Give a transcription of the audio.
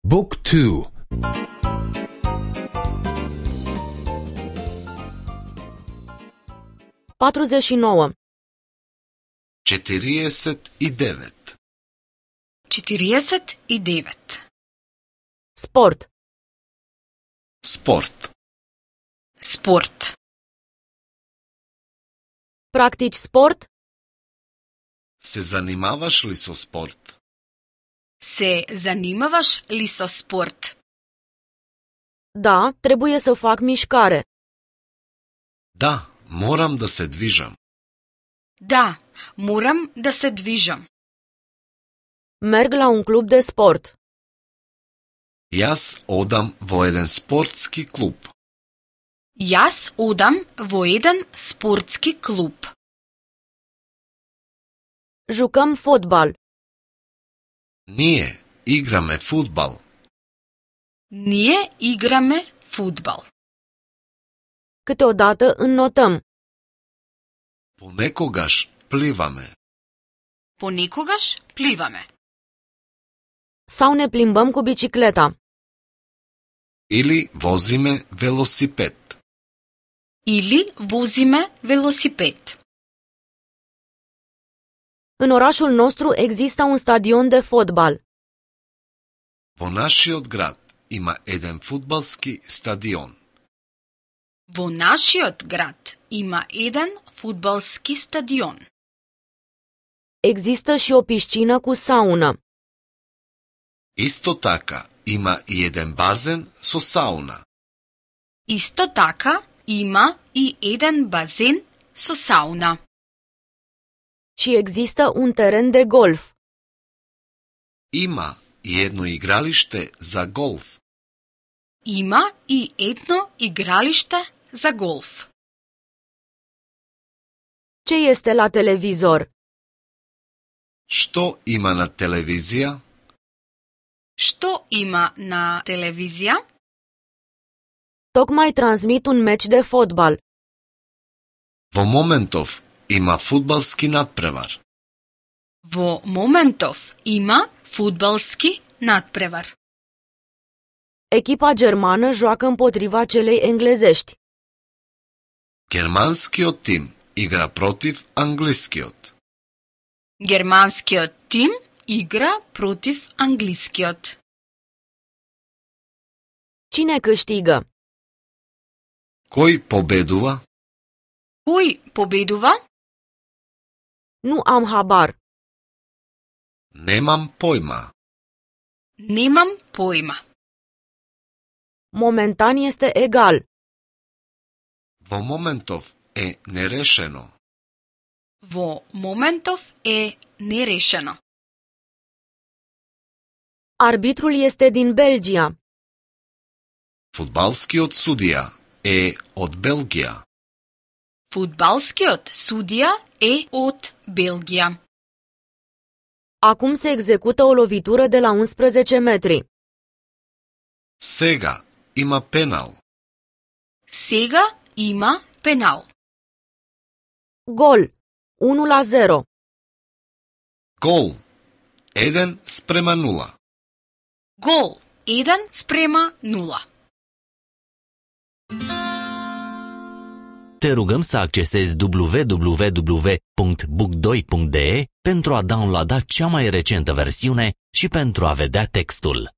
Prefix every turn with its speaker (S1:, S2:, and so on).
S1: Book 2.
S2: 49.
S3: 49.
S4: 49.
S2: Sport.
S3: Sport.
S4: Sport.
S2: Practici sport?
S3: Se занимаваш ли со спорт?
S4: Se zanimavaš li so sport?
S2: Da, trebuie să fac mișcare.
S3: Да, морам да се движам.
S4: Da, moram da se dvižam.
S2: Merg la un club de sport.
S3: Јас одам во еден спортски клуб.
S4: Jaz odam vo jedan sportski klub.
S2: Jucăm fotbal.
S3: Ние играме фудбал.
S4: Ние igrame futbal.
S2: Câteodată înnotăm.
S3: Понекогаш пливаме.
S4: Ponekogаш plivame.
S2: Sau ne plimbăm cu bicicleta.
S3: Или возиме велосипед.
S4: Ili vozime velosiped.
S2: În orașul nostru există un stadion de fotbal.
S3: Во нашиот град има еден фудбалски стадион.
S4: Vo našiot grad ima jedan futbalski stadion.
S2: Există și o piscină cu saună.
S3: Исто така има и еден базен со сауна.
S4: Isto taka ima i jedan bazen so sauna.
S2: Și există un teren de golf.
S3: Има и едно игралиште за голф.
S4: Ima i jedno igralište za golf.
S2: Ce este la televizor?
S3: Што има на телевизија?
S4: Što ima na televizija?
S2: Tocmai transmit un meci de fotbal.
S3: Во моментов има фудбалски надпревар.
S4: Vo momentov ima futbalski nadprevar.
S2: Echipa germană joacă împotriva celei englezești.
S3: Германскиот тим игра против англискиот.
S4: Germanskiot tim igra protiv angliskiot.
S2: Cine câștigă?
S3: Кој победува?
S4: Koj pobeduva?
S2: Nu am habar.
S3: Немам појма.
S4: Nemam pojma.
S2: Momentan este egal.
S3: Во моментов е нерешено.
S4: Vo momentov e nerešeno.
S2: Arbitrul este din Belgia.
S3: Фудбалскиот судија е од Белгија.
S4: Futbalskiot sudija e od Belgija.
S2: Acum se execută o lovitură de la 11 metri.
S3: Сега има пенал.
S4: Sega ima penal.
S2: Gol. 1-0.
S3: Гол. 1:0.
S4: Gol 1:0.
S5: Te rugăm să accesezi www.book2.de pentru a downloada cea mai recentă versiune și pentru a vedea textul.